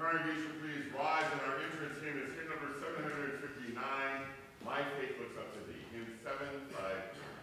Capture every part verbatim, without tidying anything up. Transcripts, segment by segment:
congregation please rise, and our entrance hymn is hymn number seven hundred fifty-nine, My Faith Looks Up to Thee, hymn seven five two.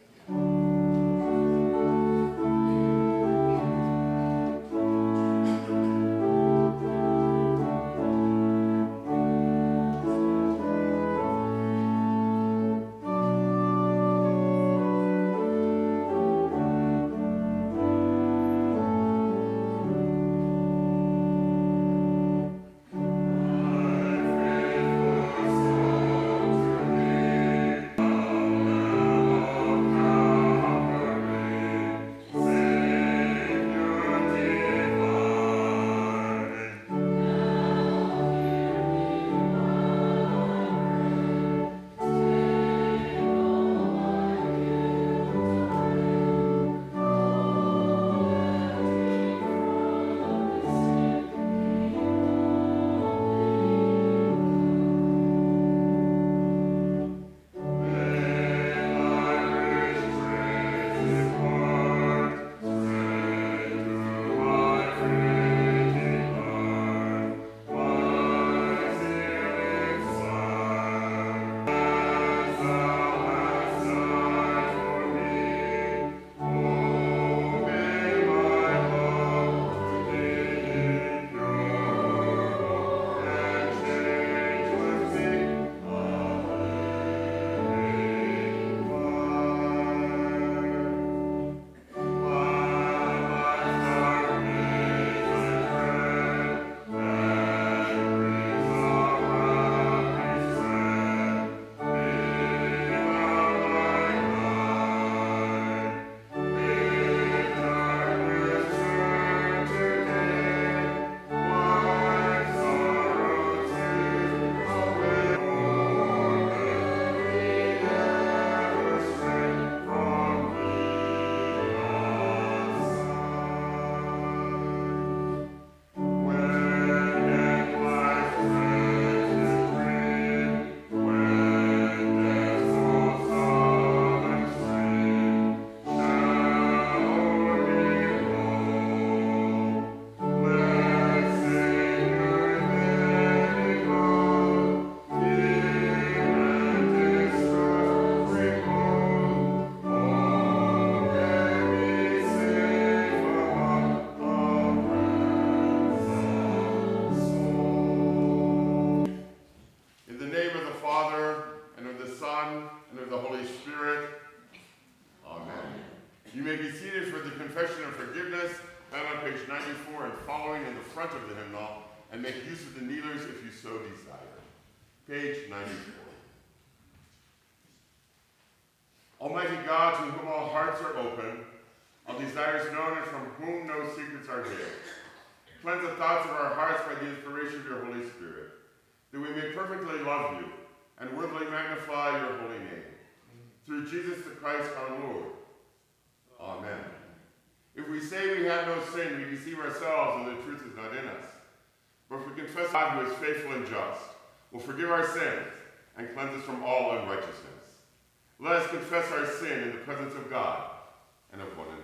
Almighty God, to whom all hearts are open, all desires known and from whom no secrets are hid, cleanse the thoughts of our hearts by the inspiration of your Holy Spirit, that we may perfectly love you and worthily magnify your holy name. Through Jesus the Christ our Lord. Amen. If we say we have no sin, we deceive ourselves and the truth is not in us. But if we confess God, who is faithful and just, will forgive our sins and cleanse us from all unrighteousness. Let us confess our sin in the presence of God and of one another.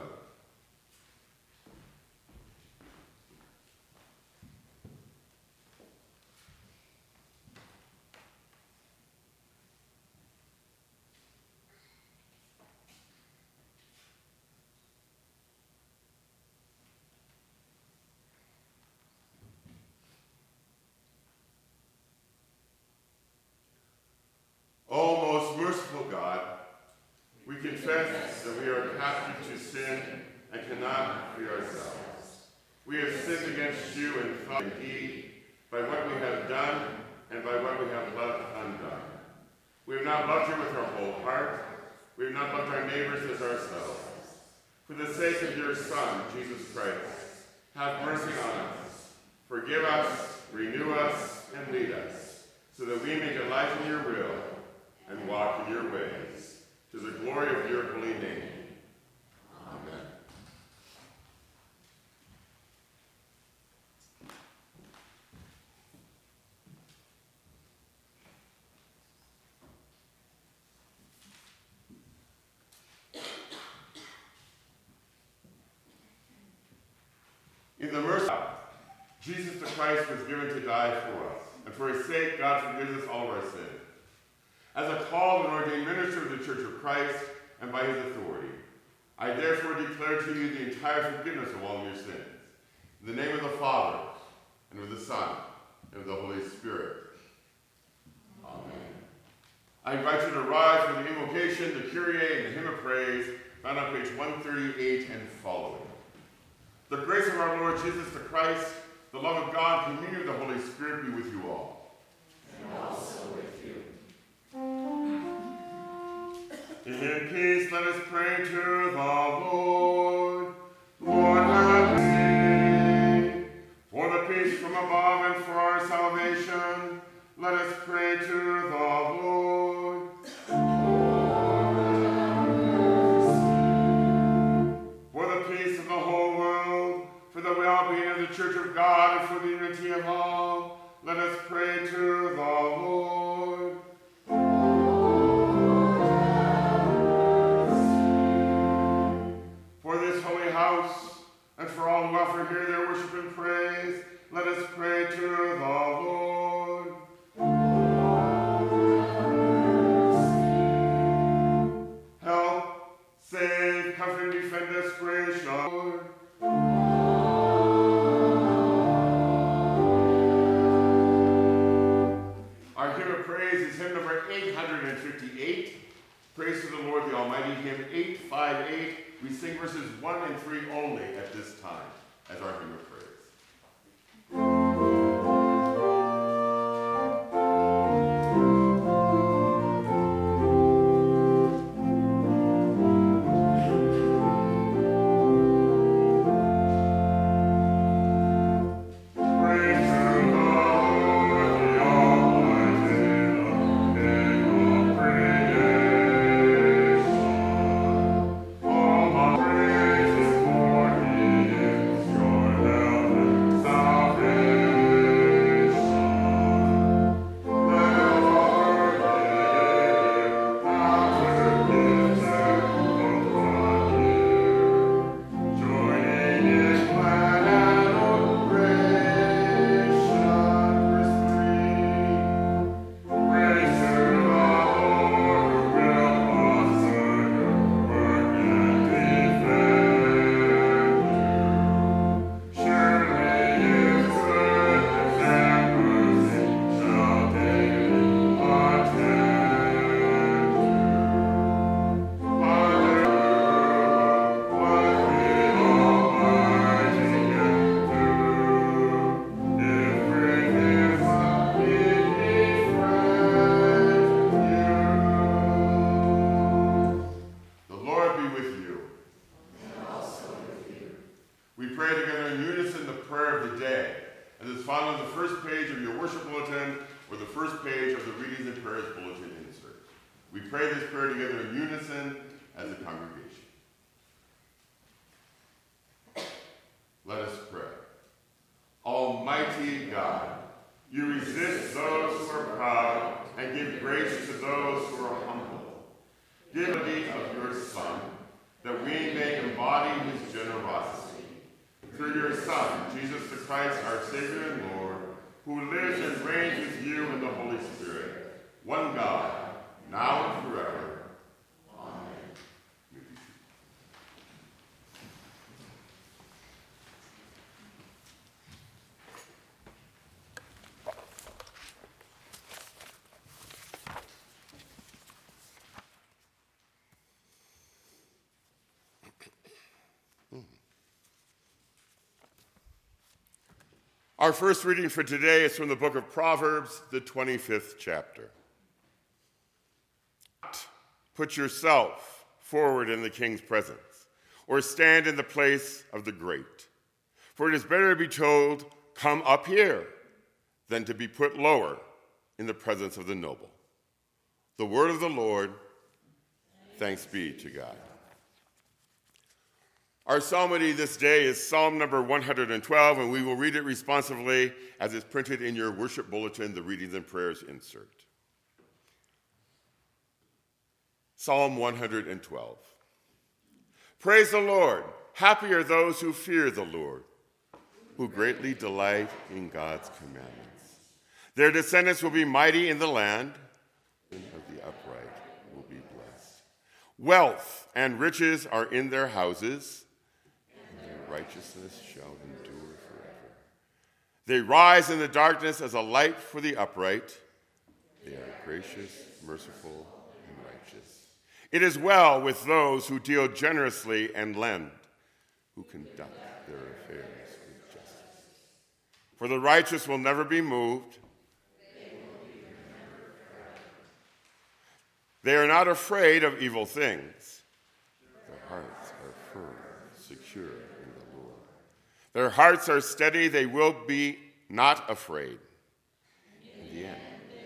O most merciful God, we confess that we are captive to sin and cannot free ourselves. We have sinned against you in thought and deed, by what we have done and by what we have left undone. We have not loved you with our whole heart. We have not loved our neighbors as ourselves. For the sake of your Son, Jesus Christ, have mercy on us. Forgive us, renew us, and lead us, so that we may delight in your will and walk in your ways, to the glory of your holy name. Amen. In the mercy of God, Jesus the Christ was given to die for us, and for his sake God forgives us all of our sins. As a called and ordained minister of the Church of Christ, and by his authority, I therefore declare to you the entire forgiveness of all your sins. In the name of the Father, and of the Son, and of the Holy Spirit. Amen. I invite you to rise for the invocation, the Kyrie, and the hymn of praise, found on page one thirty-eight and following. The grace of our Lord Jesus the Christ, the love of God, and communion of the Holy Spirit be with you all. And also with you. In peace, let us pray to the Lord. Lord, have mercy. For the peace from above and for our salvation, let us pray to the Lord. Lord, have mercy. For the peace of the whole world, for the well-being of the Church of God, and for the unity of all, let us pray to the Lord. For this holy house, and for all who offer here their worship and praise, let us pray to the Lord. Help, save, comfort, and defend us, gracious Lord. Our hymn of praise is hymn number eight hundred fifty-eight. Praise to the Lord, the Almighty, hymn eight fifty-eight. We sing verses one and three only at this time as our hymn of praise. Our first reading for today is from the book of Proverbs, the twenty-fifth chapter. Put yourself forward in the king's presence, or stand in the place of the great. For it is better to be told, come up here, than to be put lower in the presence of the noble. The word of the Lord, thanks be to God. Our psalmody this day is Psalm number one hundred twelve, and we will read it responsively as is printed in your worship bulletin, the readings and prayers insert. Psalm one hundred twelve. Praise the Lord. Happy are those who fear the Lord. who greatly delight in God's commandments. Their descendants will be mighty in the land, and of the upright will be blessed. Wealth and riches are in their houses, and their righteousness shall endure forever. They rise in the darkness as a light for the upright. They are gracious, merciful, and righteous. It is well with those who deal generously and lend, who conduct their affairs with justice. For the righteous will never be moved. They will be remembered forever. They are not afraid of evil things. Their hearts are firm, secure in the Lord. Their hearts are steady. They will be not afraid. In the end,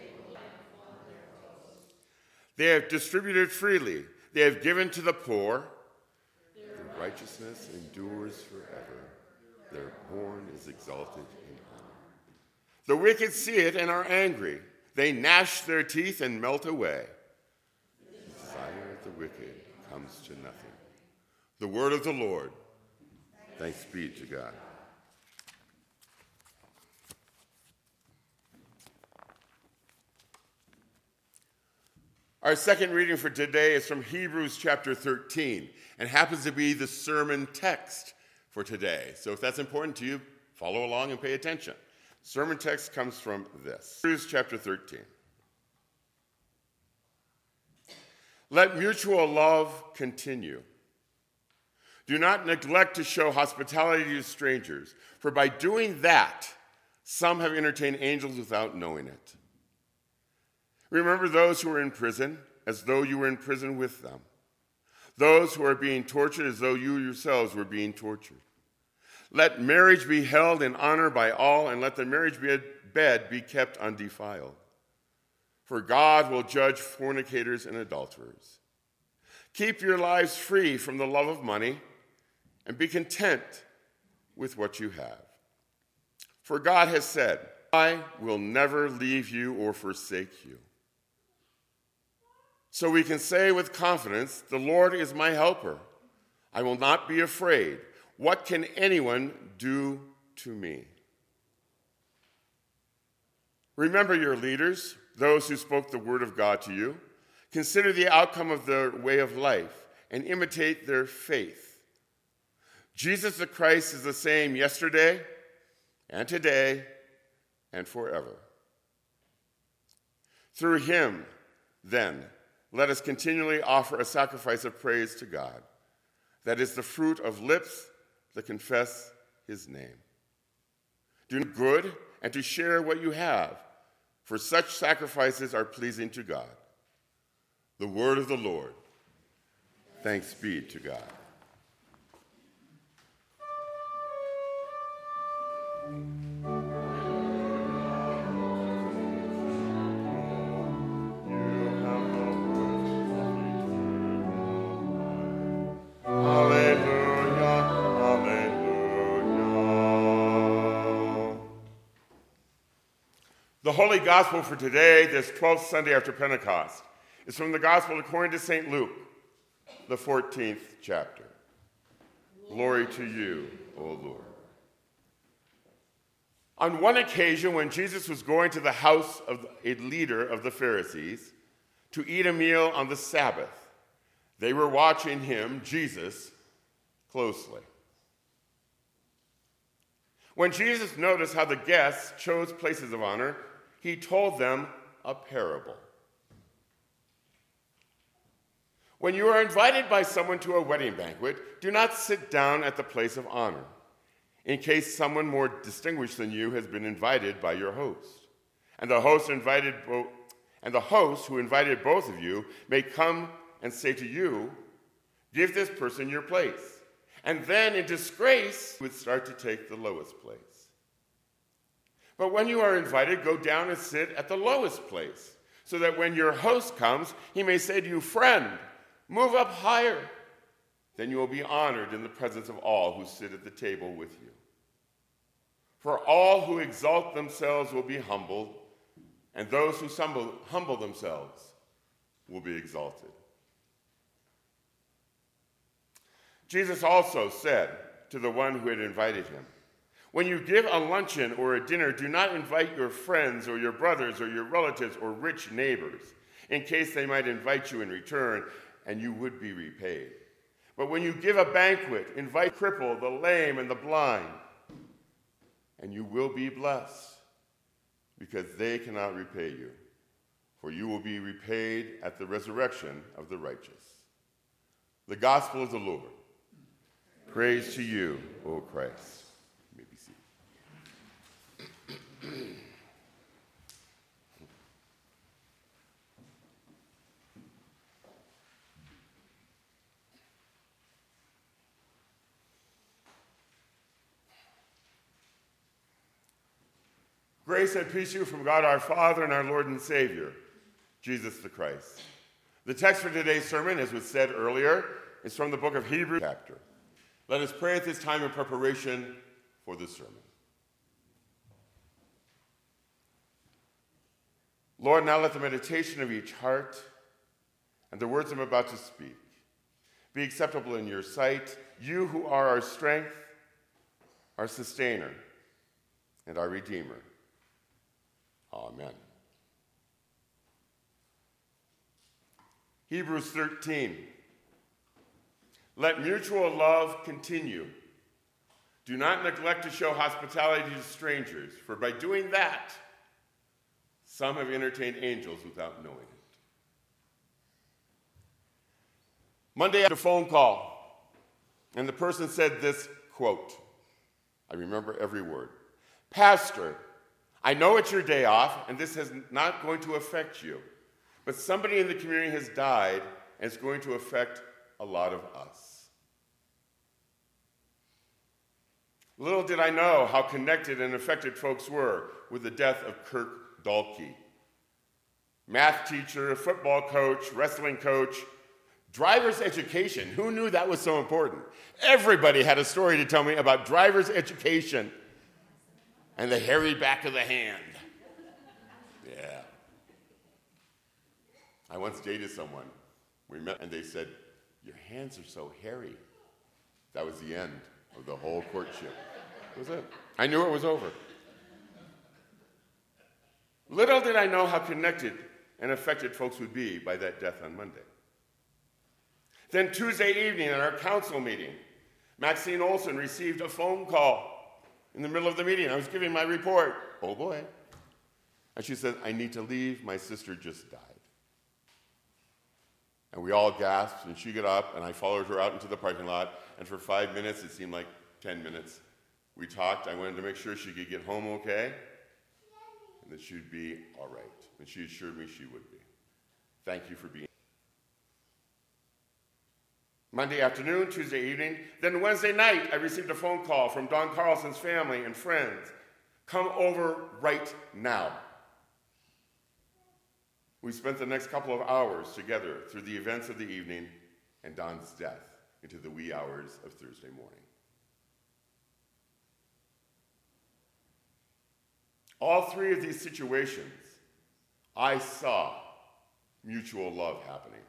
they have distributed freely. They have given to the poor. Their righteousness endures forever. Their horn is exalted in honor. The wicked see it and are angry. They gnash their teeth and melt away. The desire of the wicked comes to nothing. The word of the Lord. Thanks be to God. Our second reading for today is from Hebrews chapter thirteen and happens to be the sermon text for today. So if that's important to you, follow along and pay attention. Sermon text comes from this. Hebrews chapter thirteen. Let mutual love continue. Do not neglect to show hospitality to strangers, for by doing that, some have entertained angels without knowing it. Remember those who are in prison, as though you were in prison with them. Those who are being tortured, as though you yourselves were being tortured. Let marriage be held in honor by all, and let the marriage bed be kept undefiled. For God will judge fornicators and adulterers. Keep your lives free from the love of money, and be content with what you have. For God has said, I will never leave you or forsake you. So we can say with confidence, the Lord is my helper. I will not be afraid. What can anyone do to me? Remember your leaders, those who spoke the word of God to you. Consider the outcome of their way of life and imitate their faith. Jesus the Christ is the same yesterday and today and forever. Through him, then, let us continually offer a sacrifice of praise to God. That is the fruit of lips that confess his name. Do good and to share what you have, for such sacrifices are pleasing to God. The word of the Lord. Thanks be to God. The Holy Gospel for today, this twelfth Sunday after Pentecost, is from the Gospel according to Saint Luke, the fourteenth chapter. Glory to you, O Lord. On one occasion, when Jesus was going to the house of a leader of the Pharisees to eat a meal on the Sabbath, they were watching him, Jesus, closely. When Jesus noticed how the guests chose places of honor, he told them a parable. When you are invited by someone to a wedding banquet, do not sit down at the place of honor, in case someone more distinguished than you has been invited by your host. And the host invited bo- and the host who invited both of you may come and say to you, give this person your place. And then in disgrace, you would start to take the lowest place. But when you are invited, go down and sit at the lowest place, so that when your host comes, he may say to you, friend, move up higher. Then you will be honored in the presence of all who sit at the table with you. For all who exalt themselves will be humbled, and those who humble, humble themselves will be exalted. Jesus also said to the one who had invited him, When you give a luncheon or a dinner, do not invite your friends or your brothers or your relatives or rich neighbors, in case they might invite you in return and you would be repaid. But when you give a banquet, invite the crippled, the lame, and the blind, and you will be blessed, because they cannot repay you, for you will be repaid at the resurrection of the righteous. The gospel of the Lord. Praise to you, O Christ. You may be seated. Grace and peace to you from God our Father and our Lord and Savior, Jesus the Christ. The text for today's sermon, as was said earlier, is from the book of Hebrews chapter. Let us pray at this time in preparation for the sermon. Lord, now let the meditation of each heart and the words I'm about to speak be acceptable in your sight, you who are our strength, our sustainer, and our Redeemer. Amen. Hebrews thirteen. Let mutual love continue. Do not neglect to show hospitality to strangers, for by doing that, some have entertained angels without knowing it. Monday, I had a phone call, and the person said this quote. I remember every word. Pastor, I know it's your day off, and this is not going to affect you, but somebody in the community has died, and it's going to affect a lot of us. Little did I know how connected and affected folks were with the death of Kirk Dalkey. Math teacher, football coach, wrestling coach, driver's education. Who knew that was so important? Everybody had a story to tell me about driver's education and the hairy back of the hand. Yeah. I once dated someone. We met and they said, your hands are so hairy. That was the end of the whole courtship. That was it. I knew it was over. Little did I know how connected and affected folks would be by that death on Monday. Then Tuesday evening at our council meeting, Maxine Olson received a phone call in the middle of the meeting. I was giving my report. Oh boy. And she said, I need to leave. My sister just died. And we all gasped, and she got up, and I followed her out into the parking lot. And for five minutes, it seemed like ten minutes, we talked. I wanted to make sure she could get home okay, and that she'd be all right. And she assured me she would be. Thank you for being here. Monday afternoon, Tuesday evening, then Wednesday night, I received a phone call from Don Carlson's family and friends. Come over right now. We spent the next couple of hours together through the events of the evening and Don's death into the wee hours of Thursday morning. All three of these situations, I saw mutual love happening.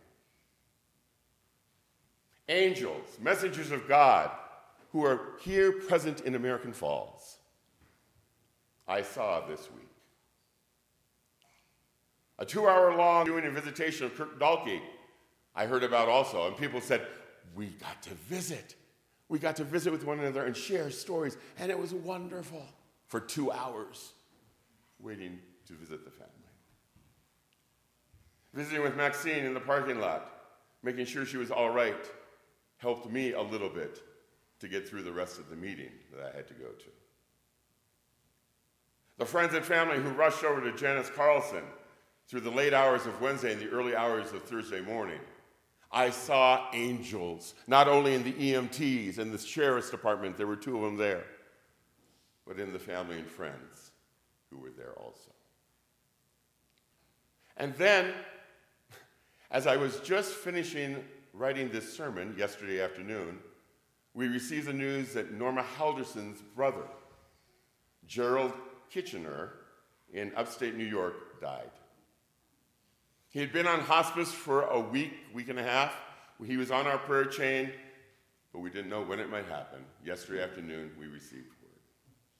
Angels, messengers of God, who are here present in American Falls, I saw this week. A two-hour-long viewing and visitation of Kirk Dalkey, I heard about also, and people said, we got to visit. We got to visit with one another and share stories, and it was wonderful for two hours waiting to visit the family. Visiting with Maxine in the parking lot, making sure she was all right, helped me a little bit to get through the rest of the meeting that I had to go to. The friends and family who rushed over to Janice Carlson through the late hours of Wednesday and the early hours of Thursday morning, I saw angels, not only in the E M Ts and the sheriff's department, there were two of them there, but in the family and friends who were there also. And then, as I was just finishing writing this sermon yesterday afternoon, we received the news that Norma Halderson's brother, Gerald Kitchener, in upstate New York, died. He had been on hospice for a week, week and a half. He was on our prayer chain, but we didn't know when it might happen. Yesterday afternoon, we received word.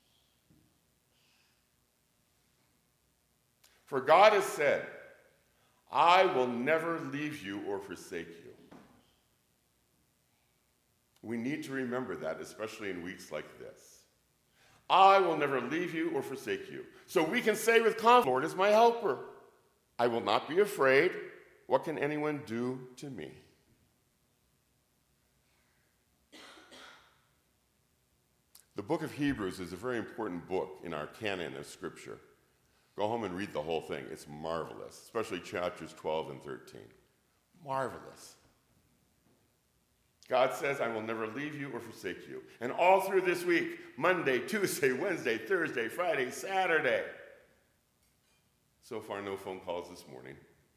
For God has said, I will never leave you or forsake you. We need to remember that, especially in weeks like this. I will never leave you or forsake you. So we can say with confidence, Lord is my helper. I will not be afraid. What can anyone do to me? The book of Hebrews is a very important book in our canon of Scripture. Go home and read the whole thing. It's marvelous, especially chapters twelve and thirteen. Marvelous. God says, I will never leave you or forsake you. And all through this week, Monday, Tuesday, Wednesday, Thursday, Friday, Saturday. So far, no phone calls this morning.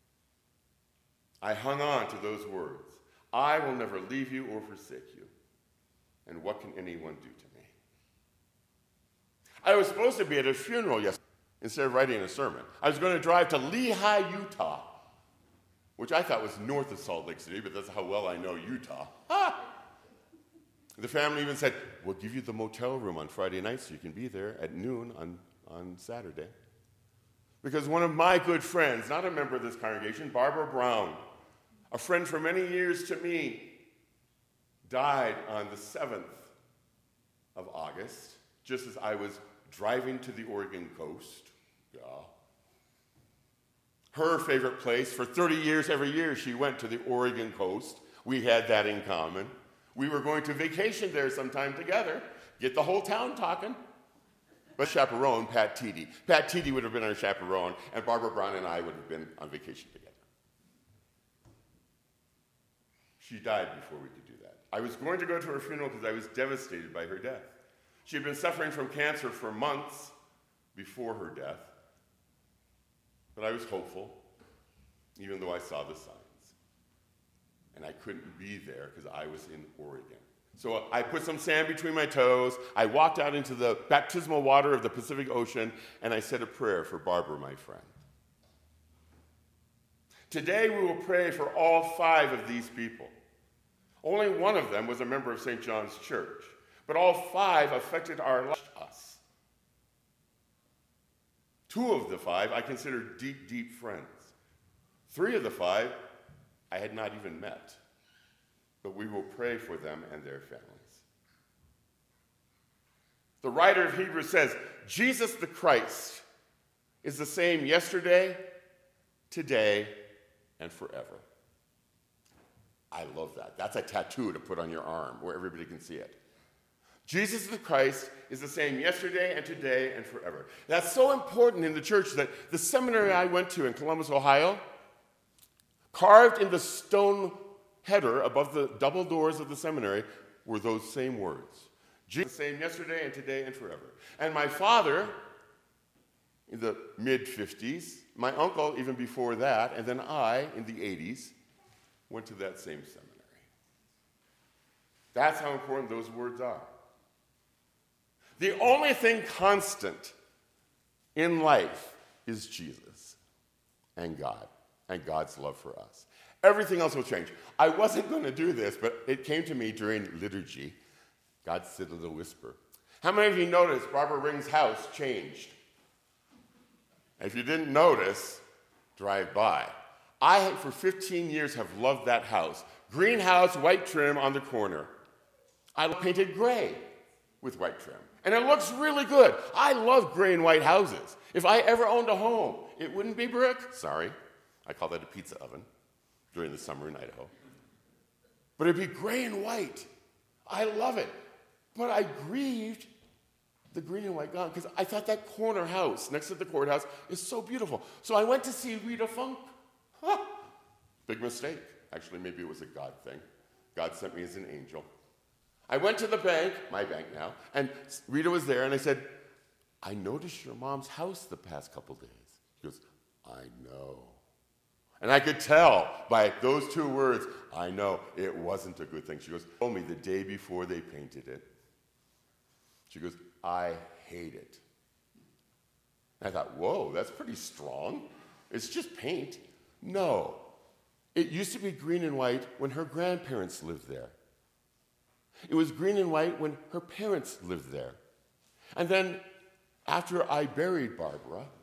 I hung on to those words. I will never leave you or forsake you. And what can anyone do to me? I was supposed to be at a funeral yesterday instead of writing a sermon. I was going to drive to Lehi, Utah, which I thought was north of Salt Lake City, but that's how well I know Utah. Ha! The family even said, we'll give you the motel room on Friday night so you can be there at noon on, on Saturday. Because one of my good friends, not a member of this congregation, Barbara Brown, a friend for many years to me, died on the seventh of August, just as I was driving to the Oregon coast. Yeah. Her favorite place, for thirty years, every year she went to the Oregon coast. We had that in common. We were going to vacation there sometime together, get the whole town talking. But chaperone, Pat Teedy. Pat Teedy would have been our chaperone, and Barbara Brown and I would have been on vacation together. She died before we could do that. I was going to go to her funeral because I was devastated by her death. She had been suffering from cancer for months before her death. But I was hopeful, even though I saw the signs. And I couldn't be there because I was in Oregon. So I put some sand between my toes. I walked out into the baptismal water of the Pacific Ocean, and I said a prayer for Barbara, my friend. Today we will pray for all five of these people. Only one of them was a member of Saint John's Church, but all five affected our lives. Us. Two of the five I consider deep, deep friends. Three of the five I had not even met, but we will pray for them and their families. The writer of Hebrews says, Jesus the Christ is the same yesterday, today, and forever. I love that. That's a tattoo to put on your arm where everybody can see it. Jesus the Christ is the same yesterday and today and forever. That's so important in the church that the seminary I went to in Columbus, Ohio, carved in the stone header above the double doors of the seminary were those same words. Jesus the same yesterday and today and forever. And my father, in the mid-fifties, my uncle even before that, and then I, in the eighties, went to that same seminary. That's how important those words are. The only thing constant in life is Jesus and God and God's love for us. Everything else will change. I wasn't going to do this, but it came to me during liturgy. God said a little whisper. How many of you noticed Barbara Ring's house changed? If you didn't notice, drive by. I, for fifteen years, have loved that house. Green house, white trim on the corner. I painted gray with white trim. And it looks really good. I love gray and white houses. If I ever owned a home, it wouldn't be brick. Sorry. I call that a pizza oven during the summer in Idaho. But it'd be gray and white. I love it. But I grieved the green and white gone because I thought that corner house next to the courthouse is so beautiful. So I went to see Rita Funk. Huh. Big mistake. Actually, maybe it was a God thing. God sent me as an angel. I went to the bank, my bank now, and Rita was there, and I said, I noticed your mom's house the past couple days. She goes, I know. And I could tell by those two words, I know, it wasn't a good thing. She goes, told me the day before they painted it. She goes, I hate it. And I thought, whoa, that's pretty strong. It's just paint. No. It used to be green and white when her grandparents lived there. It was green and white when her parents lived there. And then after I buried Barbara,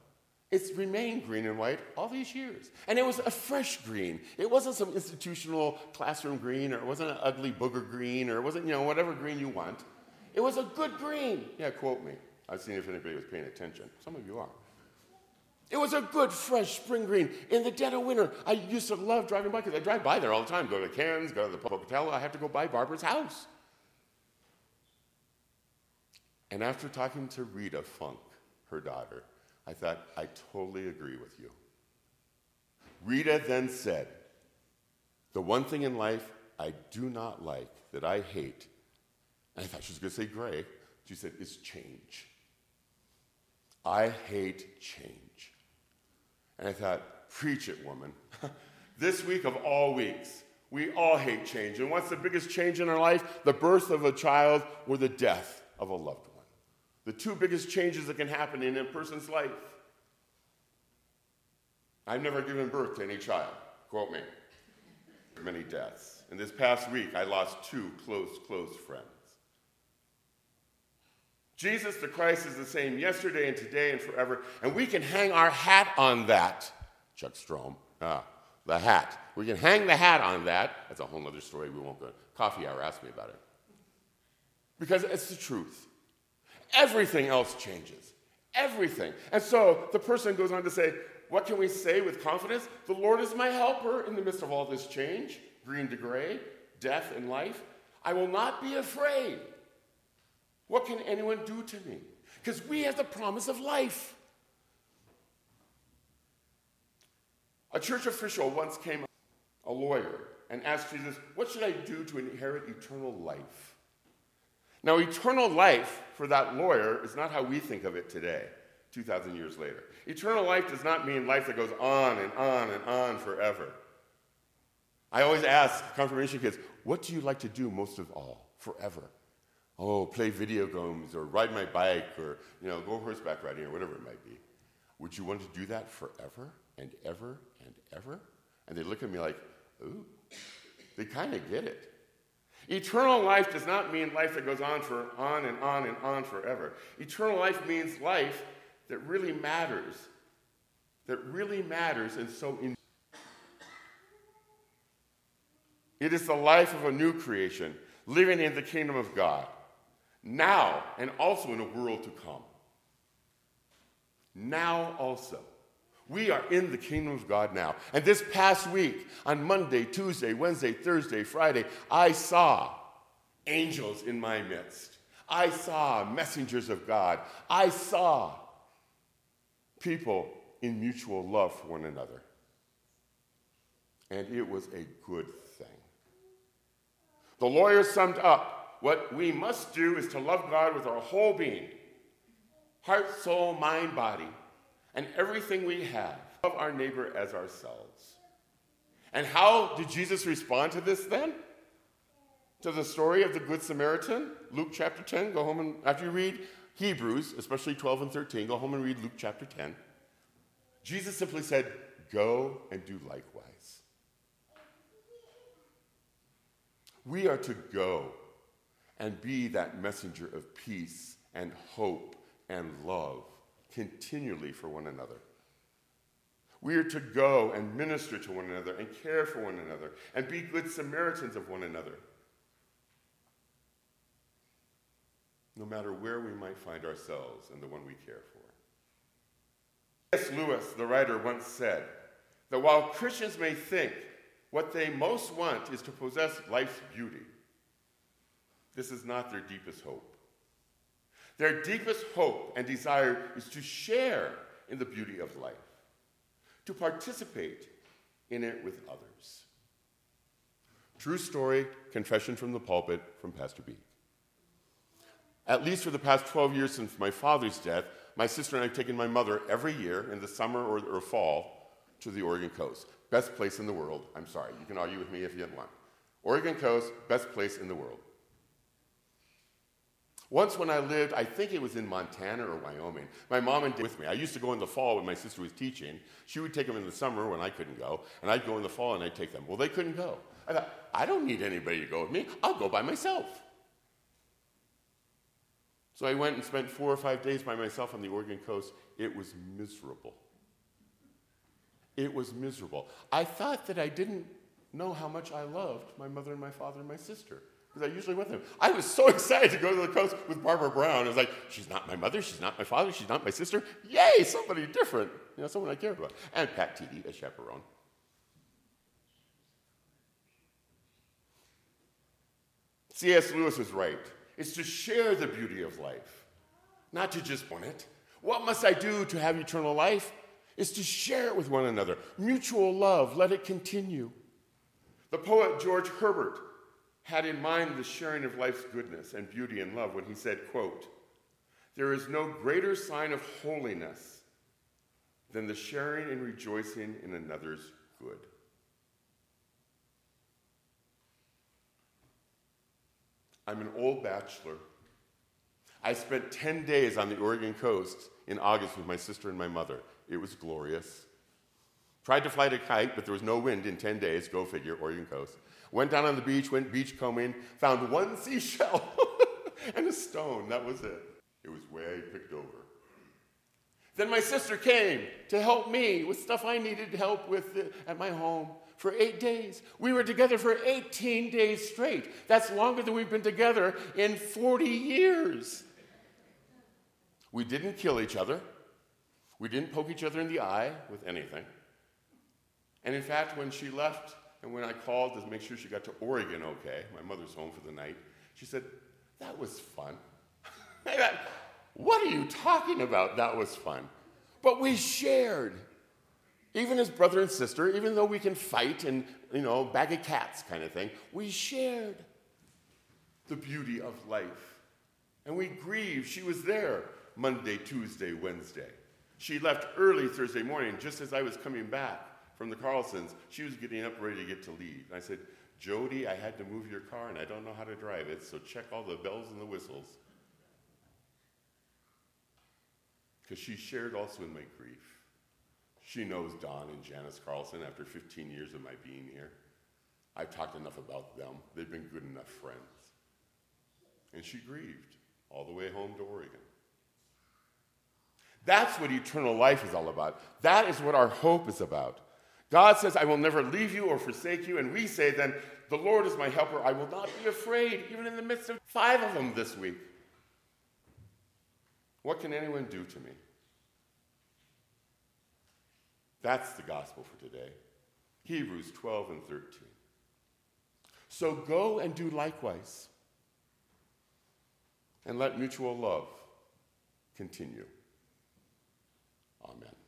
It's remained green and white all these years. And it was a fresh green. It wasn't some institutional classroom green, or it wasn't an ugly booger green, or it wasn't, you know, whatever green you want. It was a good green. Yeah, quote me. I've seen if anybody was paying attention. Some of you are. It was a good, fresh spring green. In the dead of winter, I used to love driving by, because I drive by there all the time. Go to Cairns, go to the Pocatello. I have to go by Barbara's house. And after talking to Rita Funk, her daughter, I thought, I totally agree with you. Rita then said, the one thing in life I do not like, that I hate, and I thought she was going to say gray, she said, is change. I hate change. And I thought, preach it, woman. This week of all weeks, we all hate change. And what's the biggest change in our life? The birth of a child or the death of a loved one. The two biggest changes that can happen in a person's life. I've never given birth to any child, quote me. Many deaths. And this past week, I lost two close, close friends. Jesus the Christ is the same yesterday and today and forever, and we can hang our hat on that. Chuck Strom, ah, the hat. We can hang the hat on that. That's a whole other story. We won't go. Coffee hour, ask me about it. Because it's the truth. Everything else changes. Everything. And so the person goes on to say, what can we say with confidence? The Lord is my helper in the midst of all this change, green to gray, death and life. I will not be afraid. What can anyone do to me? Because we have the promise of life. A church official once came, a lawyer, and asked Jesus, what should I do to inherit eternal life? Now, eternal life for that lawyer is not how we think of it today, two thousand years later. Eternal life does not mean life that goes on and on and on forever. I always ask confirmation kids, what do you like to do most of all, forever? Oh, play video games or ride my bike or, you know, go horseback riding or whatever it might be. Would you want to do that forever and ever and ever? And they look at me like, ooh, they kind of get it. Eternal life does not mean life that goes on for on and on and on forever. Eternal life means life that really matters, that really matters and so in. It is the life of a new creation, living in the kingdom of God, now and also in a world to come. Now also. We are in the kingdom of God now. And this past week, on Monday, Tuesday, Wednesday, Thursday, Friday, I saw angels in my midst. I saw messengers of God. I saw people in mutual love for one another. And it was a good thing. The lawyer summed up, what we must do is to love God with our whole being, heart, soul, mind, body, and everything we have. Love our neighbor as ourselves. And how did Jesus respond to this then? To the story of the Good Samaritan? Luke chapter ten. Go home and, after you read Hebrews, especially twelve and thirteen, go home and read Luke chapter ten. Jesus simply said, go and do likewise. We are to go and be that messenger of peace and hope and love continually for one another. We are to go and minister to one another and care for one another and be good Samaritans of one another, no matter where we might find ourselves and the one we care for. C S Lewis, the writer, once said that while Christians may think what they most want is to possess life's beauty, this is not their deepest hope. Their deepest hope and desire is to share in the beauty of life, to participate in it with others. True story, confession from the pulpit from Pastor B. At least for the past twelve years since my father's death, my sister and I have taken my mother every year in the summer or, or fall to the Oregon coast. Best place in the world. I'm sorry, you can argue with me if you want. Oregon coast, best place in the world. Once when I lived, I think it was in Montana or Wyoming, my mom and dad with me. I used to go in the fall when my sister was teaching. She would take them in the summer when I couldn't go, and I'd go in the fall and I'd take them. Well, they couldn't go. I thought, I don't need anybody to go with me. I'll go by myself. So I went and spent four or five days by myself on the Oregon coast. It was miserable. It was miserable. I thought that I didn't know how much I loved my mother and my father and my sister, because I usually with them. I was so excited to go to the coast with Barbara Brown. It was like, she's not my mother, she's not my father, she's not my sister. Yay, somebody different. You know, someone I care about. And Pat Teedy, a chaperone. C S Lewis was right. It's to share the beauty of life, not to just want it. What must I do to have eternal life? Is to share it with one another. Mutual love, let it continue. The poet George Herbert had in mind the sharing of life's goodness and beauty and love when he said, quote, "There is no greater sign of holiness than the sharing and rejoicing in another's good." I'm an old bachelor. I spent ten days on the Oregon coast in August with my sister and my mother. It was glorious. Tried to fly a kite, but there was no wind in ten days. Go figure, Oregon coast. Went down on the beach, went beachcombing, found one seashell and a stone. That was it. It was way picked over. Then my sister came to help me with stuff I needed help with at my home for eight days. We were together for eighteen days straight. That's longer than we've been together in forty years. We didn't kill each other. We didn't poke each other in the eye with anything. And in fact, when she left and when I called to make sure she got to Oregon okay, my mother's home for the night, she said, "That was fun." I thought, what are you talking about? That was fun. But we shared. Even as brother and sister, even though we can fight and, you know, bag of cats kind of thing, we shared the beauty of life. And we grieved. She was there Monday, Tuesday, Wednesday. She left early Thursday morning, just as I was coming back from the Carlsons. She was getting up ready to get to leave. And I said, "Jody, I had to move your car, and I don't know how to drive it, so check all the bells and the whistles." Because she shared also in my grief. She knows Don and Janice Carlson after fifteen years of my being here. I've talked enough about them. They've been good enough friends. And she grieved all the way home to Oregon. That's what eternal life is all about. That is what our hope is about. God says, "I will never leave you or forsake you." And we say then, "The Lord is my helper. I will not be afraid," even in the midst of five of them this week. What can anyone do to me? That's the gospel for today. Hebrews twelve and thirteen. So go and do likewise. And let mutual love continue. Amen.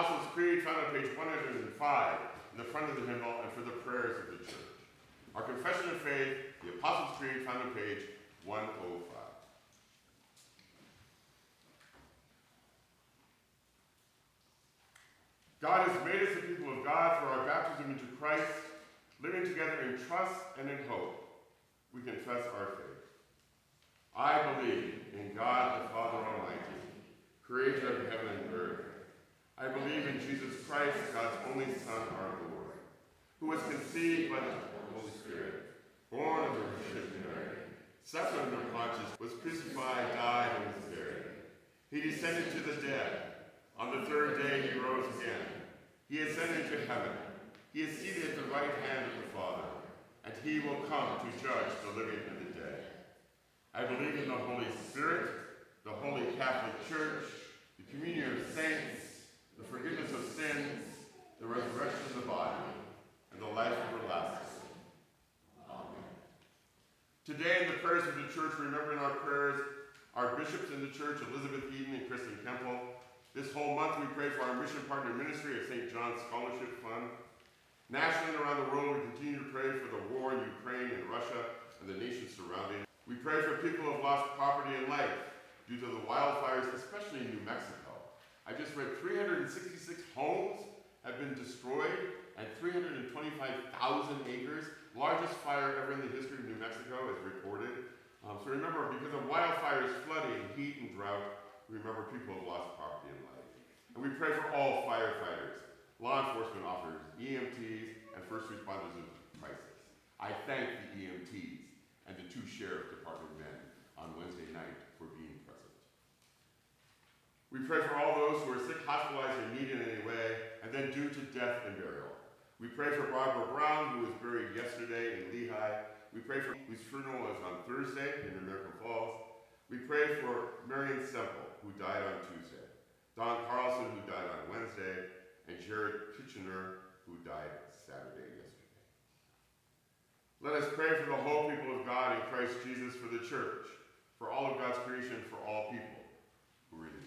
Apostles' Creed found on page one hundred five in the front of the hymnal and for the prayers of the church. Our confession of faith, the Apostles' Creed found on page one oh five. God has made us the people of God through our baptism into Christ, living together in trust and in hope. We confess our faith. I believe in God the Father Almighty, creator of heaven and earth. I believe in Jesus Christ, God's only Son, our Lord, who was conceived by the Holy Spirit, born of the Virgin Mary, suffered under Pontius, was crucified, died, and was buried. He descended to the dead. On the third day he rose again. He ascended to heaven. He is seated at the right hand of the Father, and he will come to judge the living and the dead. I believe in the Holy Spirit, the Holy Catholic Church, the communion of saints, the forgiveness of sins, the resurrection of the body, and the life everlasting. Amen. Today in the prayers of the church, remember in our prayers our bishops in the church, Elizabeth Eden and Kristen Kemple. This whole month we pray for our mission partner ministry of Saint John's Scholarship Fund. Nationally and around the world, we continue to pray for the war in Ukraine and Russia and the nations surrounding. We pray for people who have lost property and life due to the wildfires, especially in New Mexico. I just read three hundred sixty-six homes have been destroyed and three hundred twenty-five thousand acres, largest fire ever in the history of New Mexico, is reported. Um, so remember, because of wildfires, flooding, heat, and drought, remember people have lost property and life. And we pray for all firefighters, law enforcement officers, E M Ts, and first responders in crisis. I thank the E M Ts and the two sheriff department men on Wednesday night for being present. We pray for all those who are sick, hospitalized, or needed in any way, and then due to death and burial. We pray for Barbara Brown, who was buried yesterday in Lehigh. We pray for whose funeral was on Thursday in American Falls. We pray for Marion Semple, who died on Tuesday, Don Carlson, who died on Wednesday, and Jared Kitchener, who died Saturday yesterday. Let us pray for the whole people of God in Christ Jesus, for the church, for all of God's creation, for all people who are in need.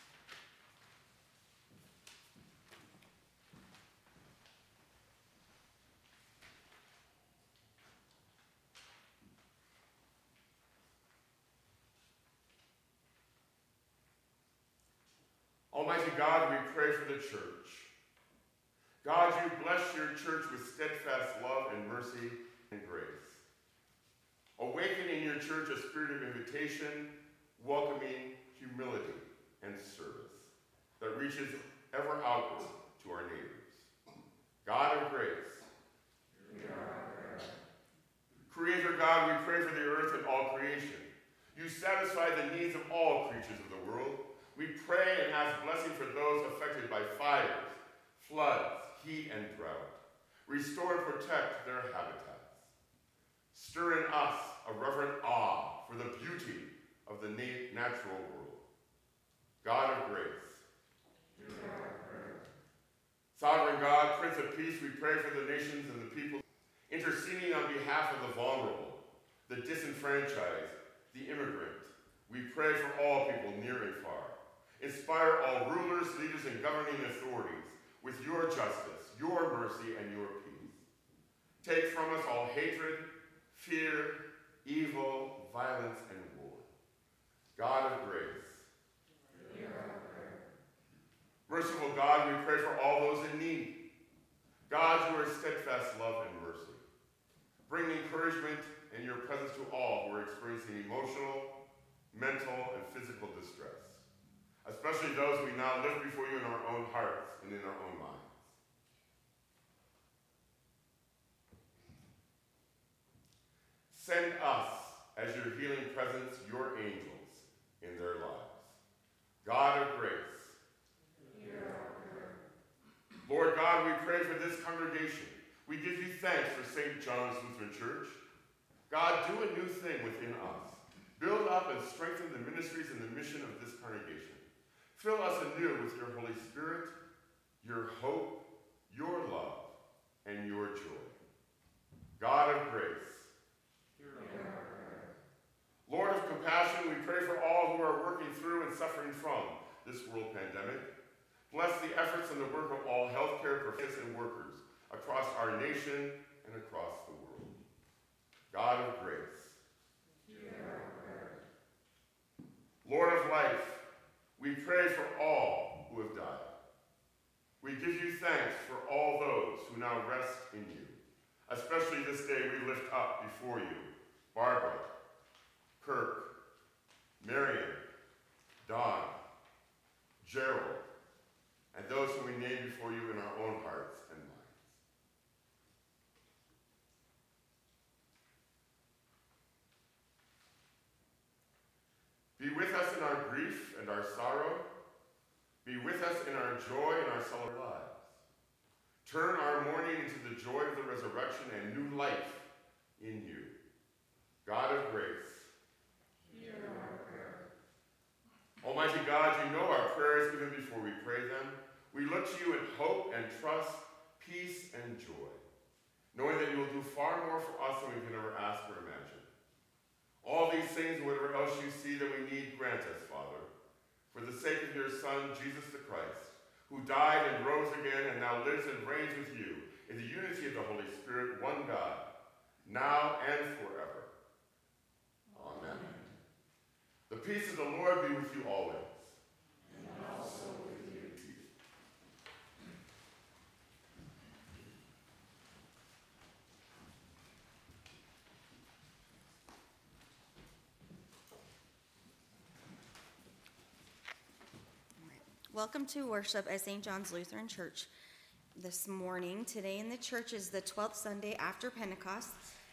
Almighty God, we pray for the church. God, you bless your church with steadfast love and mercy and grace. Awaken in your church a spirit of invitation, welcoming, humility, and service that reaches ever outward to our neighbors. God of grace, Creator God, we pray for the earth and all creation. You satisfy the needs of all creatures of the world. We pray and ask blessing for those affected by fires, floods, heat, and drought. Restore and protect their habitats. Stir in us a reverent awe for the beauty of the natural world. God of grace. Sovereign God, Prince of Peace, we pray for the nations and the people, interceding on behalf of the vulnerable, the disenfranchised, the immigrant. We pray for all people near and far. Inspire all rulers, leaders, and governing authorities with your justice, your mercy, and your peace. Take from us all hatred, fear, evil, violence, and war. God of grace. Merciful God, we pray for all those in need. God, who are steadfast love and mercy. Bring encouragement and your presence to all who are experiencing emotional, mental, and physical distress, especially those we now lift before you in our own hearts and in our own minds. Send us, as your healing presence, your angels in their lives. God of grace. Lord God, we pray for this congregation. We give you thanks for Saint John's Lutheran Church. God, do a new thing within us. Build up and strengthen the ministries and the mission of this congregation. Fill us anew with your Holy Spirit, your hope, your love, and your joy. God of grace. Lord of compassion, we pray for all who are working through and suffering from this world pandemic. Bless bless the efforts and the work of all healthcare professionals and workers across our nation and across the world. God of grace, hear our prayer. Lord of life, we pray for all who have died. We give you thanks for all those who now rest in you. Especially this day we lift up before you Barbara, Kirk, Marion, Don, Gerald, and those who we name before you in our own hearts and minds. Be with us in our grief and our sorrow. Be with us in our joy and our celebration lives. Turn our mourning into the joy of the resurrection and new life in you. God of grace, hear our prayer. Almighty God, you know our prayers even before we pray them. We look to you in hope and trust, peace and joy, knowing that you will do far more for us than we can ever ask or imagine. All these things and whatever else you see that we need, grant us, Father, for the sake of your Son, Jesus the Christ, who died and rose again and now lives and reigns with you in the unity of the Holy Spirit, one God, now and forever. Amen. The peace of the Lord be with you always. And also with you. Welcome to worship at Saint John's Lutheran Church this morning. Today in the church is the twelfth Sunday after Pentecost.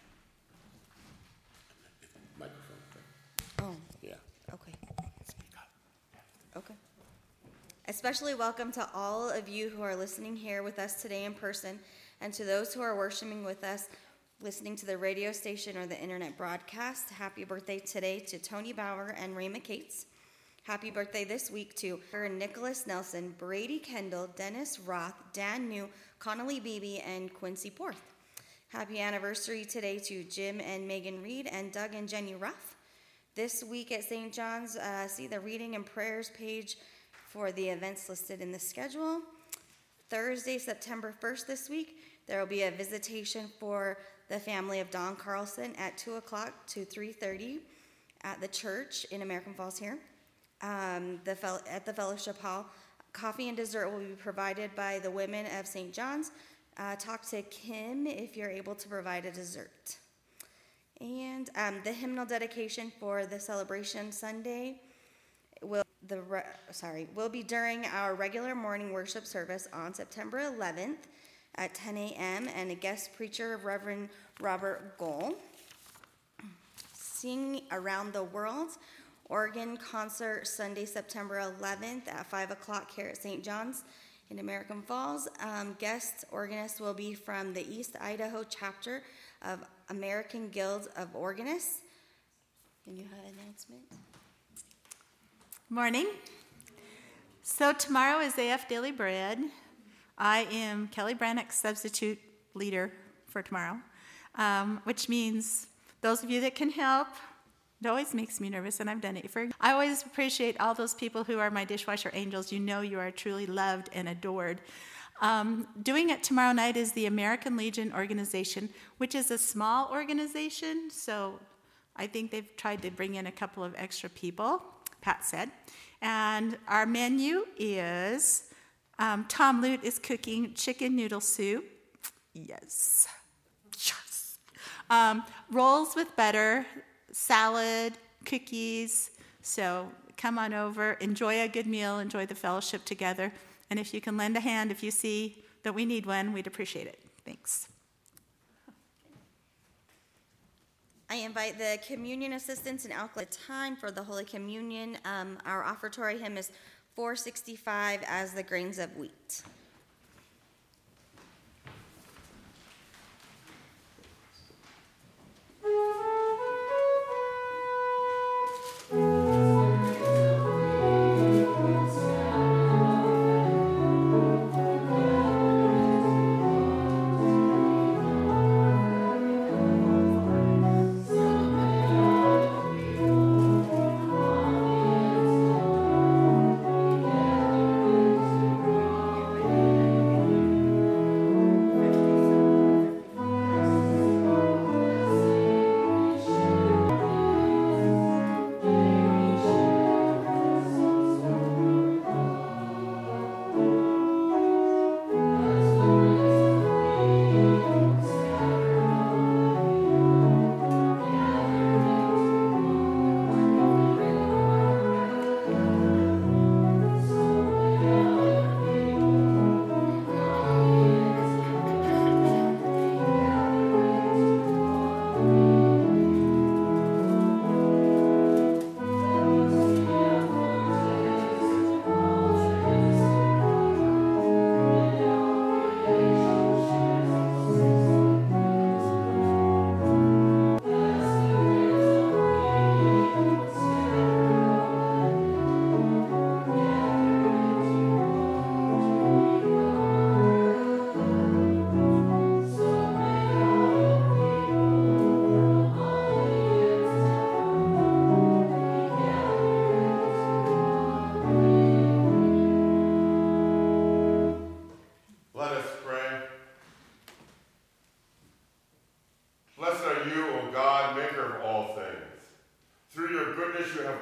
Microphone. Oh, Yeah. okay. Okay. Especially welcome to all of you who are listening here with us today in person, and to those who are worshiping with us, listening to the radio station or the internet broadcast. Happy birthday today to Tony Bauer and Ray McCates. Happy birthday this week to Nicholas Nelson, Brady Kendall, Dennis Roth, Dan New, Connolly Beebe, and Quincy Porth. Happy anniversary today to Jim and Megan Reed and Doug and Jenny Ruff. This week at Saint John's, uh, see the reading and prayers page for the events listed in the schedule. Thursday, September first this week, there will be a visitation for the family of Don Carlson at two o'clock to three thirty at the church in American Falls here. Um, the fel- at the Fellowship Hall. Coffee and dessert will be provided by the women of Saint John's. Uh, talk to Kim if you're able to provide a dessert. And um, the hymnal dedication for the celebration Sunday will the re- sorry will be during our regular morning worship service on September eleventh at ten a.m. and a guest preacher, Reverend Robert Gohl. Sing Around the World. Organ concert Sunday, September eleventh at five o'clock here at Saint John's in American Falls. Um, guest organist will be from the East Idaho chapter of American Guild of Organists. Can you have an announcement? Morning. So tomorrow is A F Daily Bread. I am Kelly Brannock's substitute leader for tomorrow, um, which means those of you that can help. It always makes me nervous, and I've done it for. I always appreciate all those people who are my dishwasher angels. You know you are truly loved and adored. Um, doing it tomorrow night is the American Legion organization, which is a small organization, so I think they've tried to bring in a couple of extra people, Pat said. And our menu is, um, Tom Lute is cooking chicken noodle soup. Yes. Yes. Um, rolls with butter, salad, cookies. So come on over, enjoy a good meal, enjoy the fellowship together. And if you can lend a hand, if you see that we need one, we'd appreciate it. Thanks. I invite the communion assistants and alcohol time for the Holy Communion. Um, our offertory hymn is four sixty-five, As the Grains of Wheat. Thank you.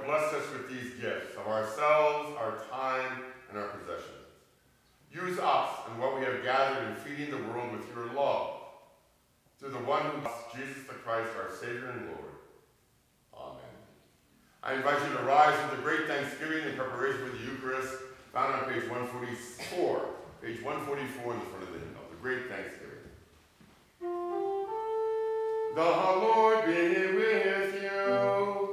blessed us with these gifts of ourselves, our time, and our possessions. Use us and what we have gathered in feeding the world with your love. Through the one who is Jesus the Christ, our Savior and Lord. Amen. I invite you to rise with a great thanksgiving in preparation for the Eucharist, found on page one forty-four. Page one forty-four in the front of the hymnal. The great thanksgiving. The Lord be with you.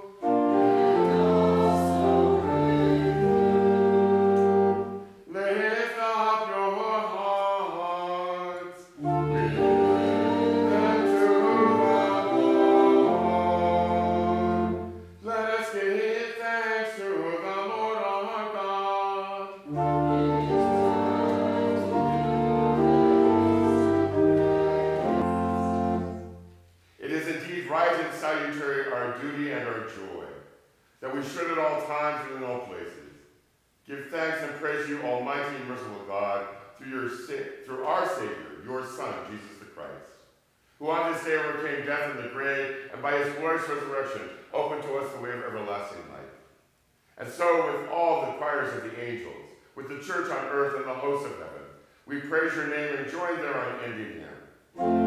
Lift up your hearts. Lift them to the Lord. Let us give thanks to the Lord our God. It is indeed right and salutary, our duty and our joy, that we should at all times and in all places give thanks and praise you, Almighty and merciful God, through, your, through our Savior, your Son, Jesus the Christ, who on this day overcame death and the grave, and by his glorious resurrection opened to us the way of everlasting life. And so with all the choirs of the angels, with the church on earth and the hosts of heaven, we praise your name and join their unending hymn.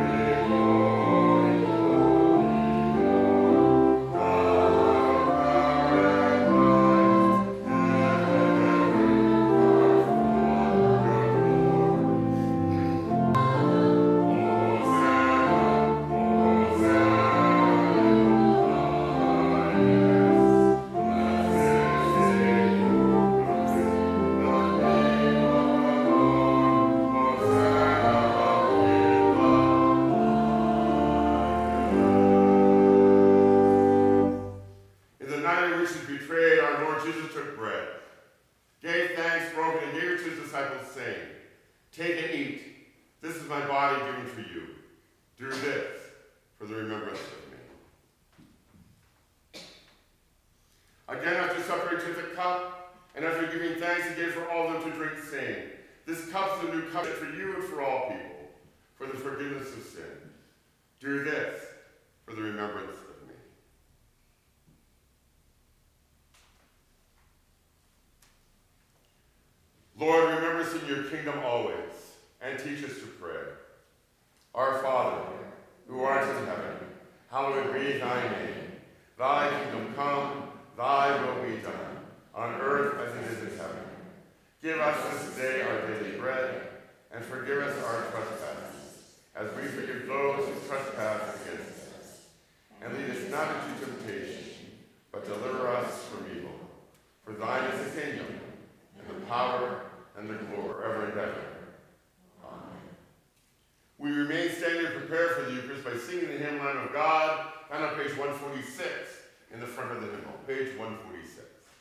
Lord, remember us in your kingdom always, and teach us to pray. Our Father, who art in heaven, hallowed be thy name. Thy kingdom come, thy will be done, on earth as it is in heaven. Give us this day our daily bread, and forgive us our trespasses, as we forgive those who trespass against us. And lead us not into temptation, but deliver us from evil. For thine is the kingdom, and the power, and the glory, forever and ever. Amen. We remain standing prepared for the Eucharist by singing the hymn Lamb of God, found on page one forty-six in the front of the hymnal. Page one forty-six.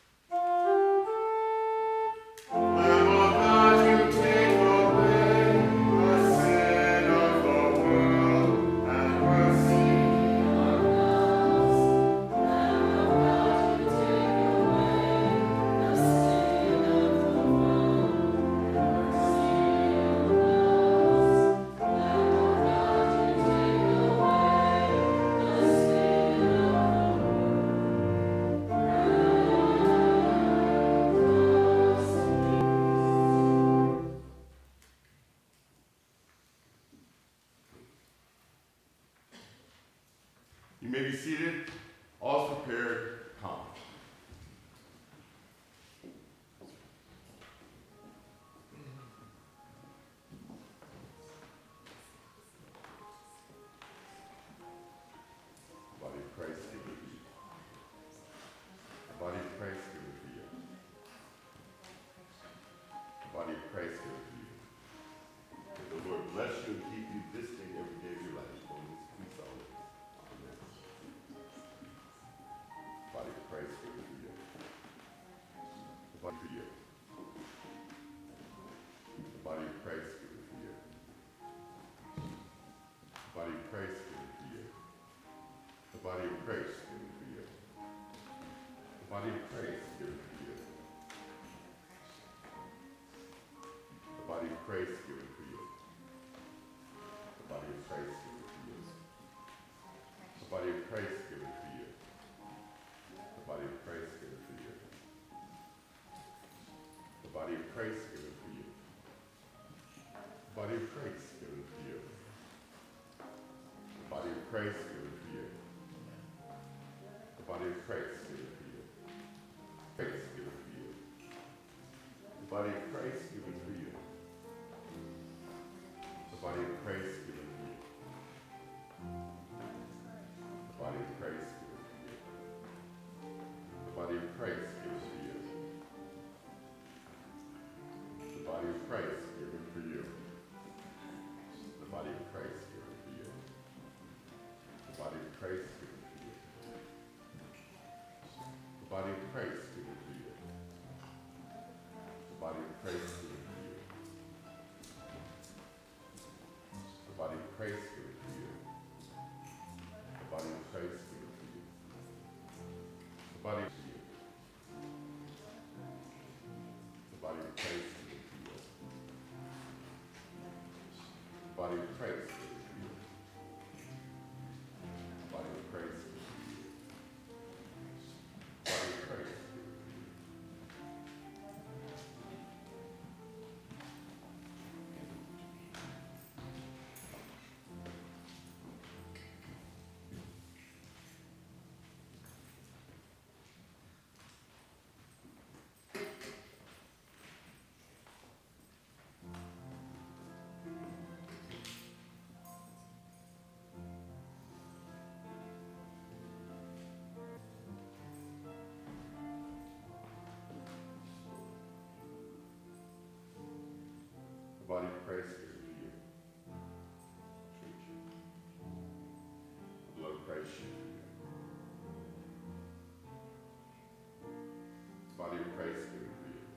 Lamb of God, you take away the sin of the world, and mercy on us. Lamb of God, you take away the sin of the world, mercy on us. Lamb of God, you take away the sin of the You may be seated. All's prepared. Come. Body of Christ given for you. The body of Christ given for you. The body of Christ given for you. May the Lord bless you and keep you this day and every day of your life. Holy peace always. Amen. Body of Christ given for you. The body for you. The body of Christ given for you. The body of Christ given for you. The body of Christ given for you. The body of Christ given for you. The body of Christ given for you. The body of Christ given for you. The body of Christ given for you. The body of Christ body of Christ given for you. The body of Christ given for you. The body of Christ given for you. Christ given for you. The body of Christ given for you. The body of Christ given for you. The body of Christ given for you. The body of Christ given for you. The body of Christ given for you. The body of Christ given for you. The body of Christ given for you. The body of Christ given for you. The body of Christ given for you. The body of Christ given for you. The body of Christ given for you. The body of you. The body of Christ given for you. The body of Christ given for you. The body of Christ given for you. The body of Christ given for you. The body of Christ given for you. Church. The blood of Christ shed for you. The body of Christ given for you.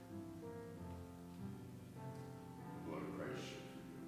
The blood of Christ shed for you.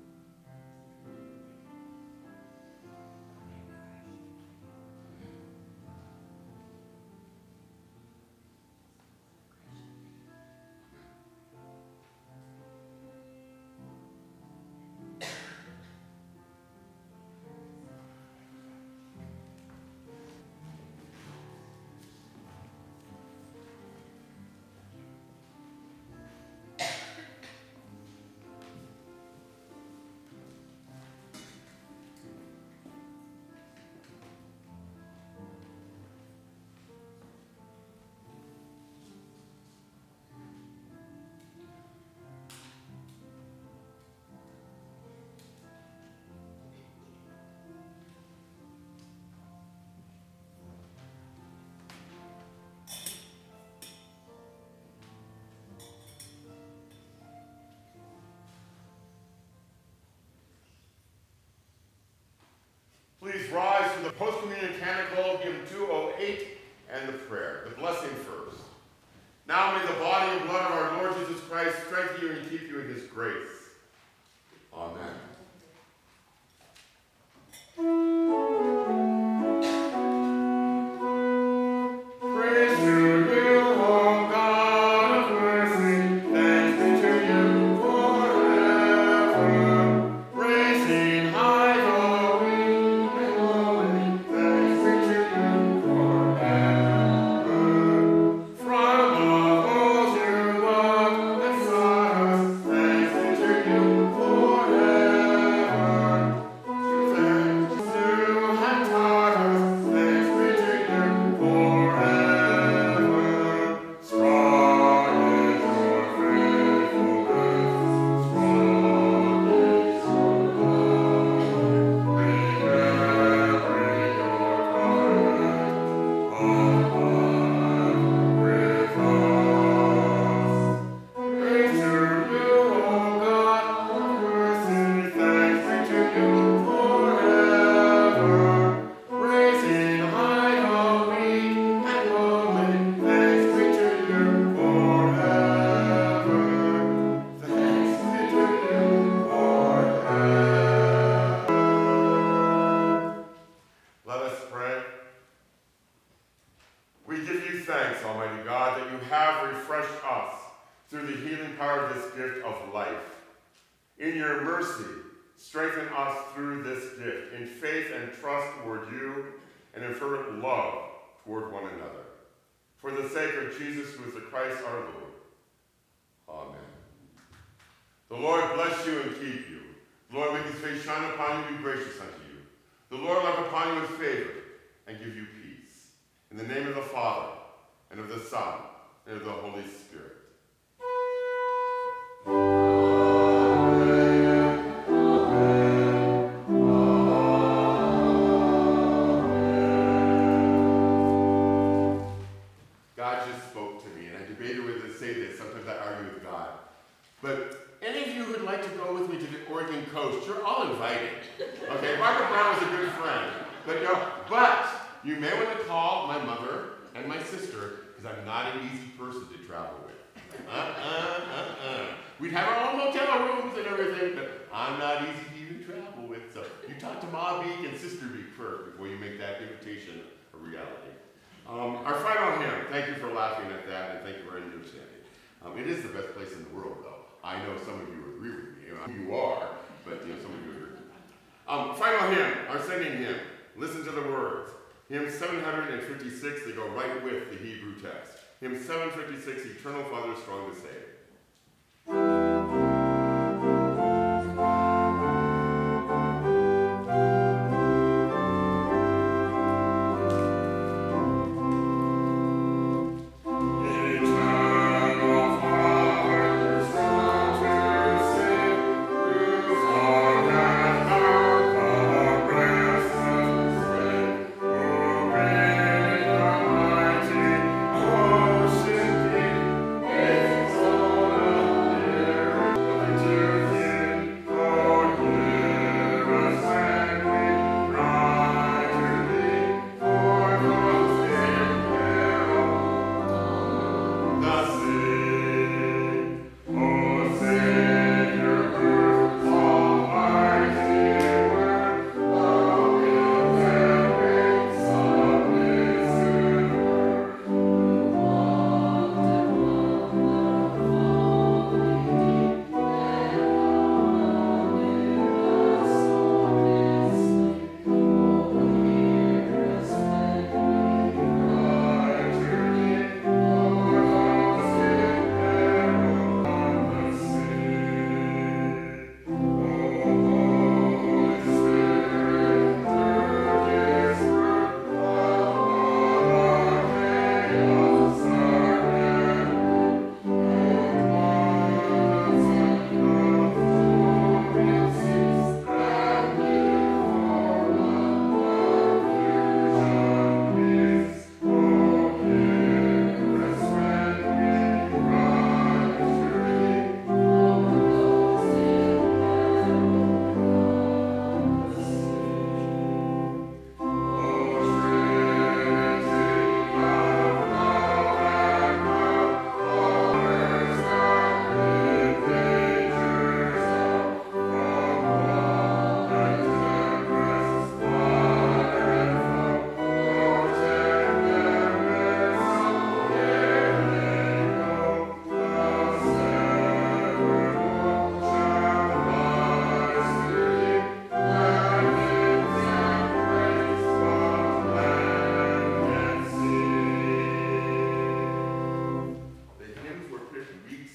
Please rise for the post-communion canticle, hymn two oh eight, and the prayer. The blessing first. Now may the body and blood of our Lord Jesus Christ strengthen you and keep you in his grace. Amen. Praise to you, O God of mercy. Thanks be to you forever. Praising high glory. Thanks be to you forever. From of those you love and sought us, thanks be to you forever. Thanks to have taught us, thanks be to you forever. Strong is your faithfulness, strong is your love. Remembering your covenant abide with us. Praise to you, O God of mercy, thanks be to you forever. Praising high, holy, and holy, thanks be to you forever. Thanks be to you forever. Let us pray. We give you thanks, Almighty God, that you have refreshed us through the healing power of this gift of life. In your mercy, strengthen us through this gift, in faith and trust toward you, and in fervent love toward one another. For the sake of Jesus, who is the Christ our Lord. Amen. The Lord bless you and keep you. Lord, make his face shine upon you, be gracious unto you. The Lord look upon you with favor and give you peace. In the name of the Father, and of the Son, and of the Holy Spirit. God just spoke to me, and I debated whether to say this. Sometimes I argue with God. But any of you who'd like to go with me to the Oregon coast, you're all invited. Okay, Barbara Brown was a good friend. But, you know, but you may want to call my mother and my sister, because I'm not an easy person to travel with. Uh-uh, uh-uh. We'd have our own motel rooms and everything, but I'm not easy to even travel with. So you talk to Ma Beek and Sister Beek first before you make that invitation a reality. Um, our final hymn, thank you for laughing at that, and thank you for understanding. Um, it is the best place in the world, though. I know some of you agree with me. I mean, you are, but you know, some of you agree. Um, final hymn, our singing hymn. Listen to the words. Hymn seven hundred fifty-six, they go right with the Hebrew text. Hymn seven fifty-six, Eternal Father, strong to save.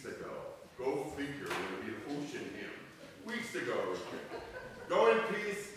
Go in peace